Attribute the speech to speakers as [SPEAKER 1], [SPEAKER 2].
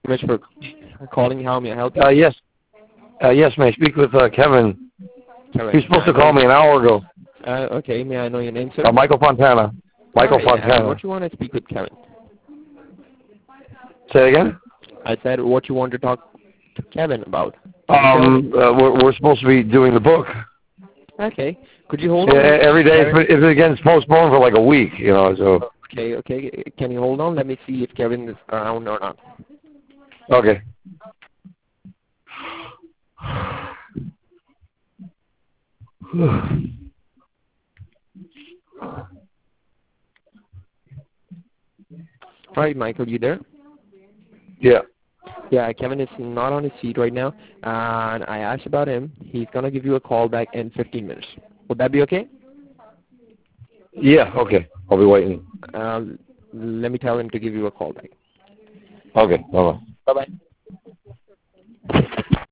[SPEAKER 1] Much for calling. How may I help you?
[SPEAKER 2] Yes. Yes, may I speak with Kevin?
[SPEAKER 1] Kevin,
[SPEAKER 2] He was supposed to call me an hour ago.
[SPEAKER 1] Okay, may I know your name, sir?
[SPEAKER 2] Michael Fontana. Michael Fontana.
[SPEAKER 1] What you want to speak with Kevin?
[SPEAKER 2] Say it again?
[SPEAKER 1] I said what you want to talk to Kevin about.
[SPEAKER 2] We're supposed to be doing the book.
[SPEAKER 1] Okay. Could you hold on?
[SPEAKER 2] Every day it gets postponed for like a week, so.
[SPEAKER 1] Okay. Can you hold on? Let me see if Kevin is around or not.
[SPEAKER 2] Okay.
[SPEAKER 1] All right, Michael, you there?
[SPEAKER 2] Yeah.
[SPEAKER 1] Yeah, Kevin is not on his seat right now, and I asked about him. He's going to give you a call back in 15 minutes. Would that be okay?
[SPEAKER 2] Yeah, okay. I'll be waiting.
[SPEAKER 1] Let me tell him to give you a call back.
[SPEAKER 2] Okay, bye-bye.
[SPEAKER 1] Bye-bye.